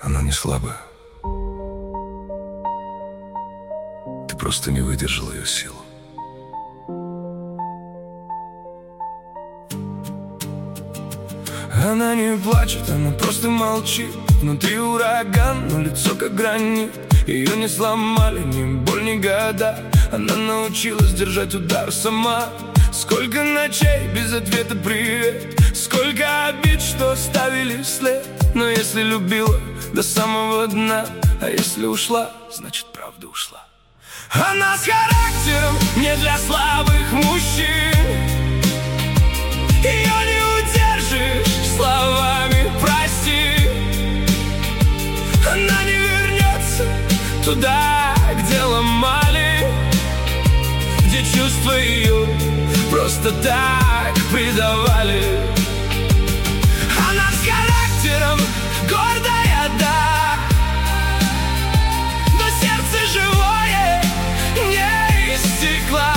Она не слабая. Ты просто не выдержал ее силу. Она не плачет, она просто молчит. Внутри ураган, но лицо как гранит. Ее не сломали ни боль, ни года. Она научилась держать удар сама. Сколько ночей без ответа привет, сколько обид, что оставили след. Но если любила до самого дна, а если ушла, значит правда ушла. Она с характером не для слабых мужчин. Ее не удержишь словами прости. Она не вернется туда, где ломали, где чувства ее просто так предавали. Она с характером гордая, да, но сердце живое не из стекла.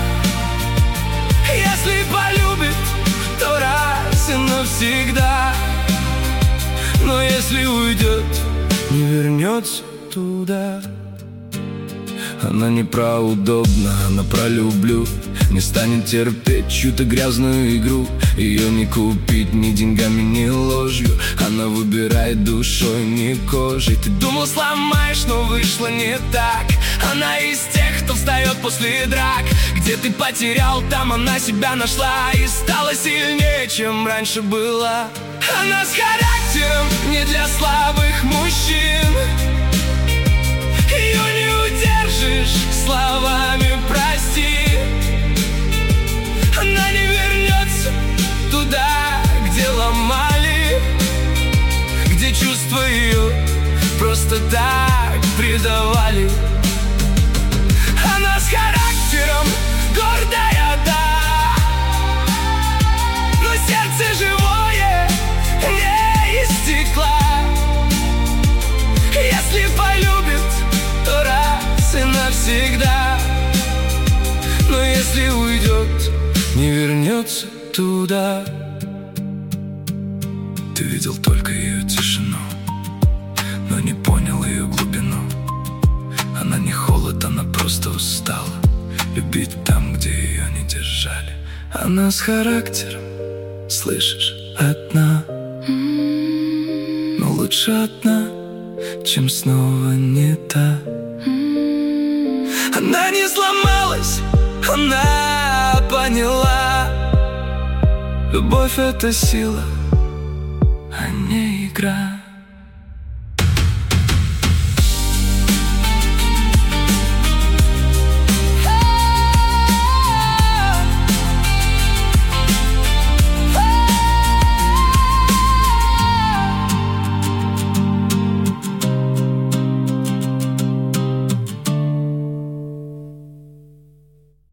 Если полюбит, то раз и навсегда. Но если уйдет, не вернется туда. Она не про удобно, она про люблю. Не станет терпеть чью-то грязную игру. Ее не купить ни деньгами, ни ложью. Она выбирает душой, не кожей. Ты думал, сломаешь, но вышло не так. Она из тех, кто встает после драк. Где ты потерял, там она себя нашла и стала сильнее, чем раньше была. Она с характером не для слабых мужчин. Ее не удержишь словами прости. Она не вернется туда, где ломали, где чувства ее просто так предавали. Она с характером гордая, да, но сердце живое не из стекла. Если полюбит, то раз и навсегда. Но если уйдет, не вернется туда. Ты видел только ее тишину, но не понял ее глубину. Она не холод, она просто устала любить там, где ее не держали. Она с характером, слышишь, одна. Но лучше одна, чем снова не та. Она не сломалась, она поняла. Любовь — это сила, а не игра.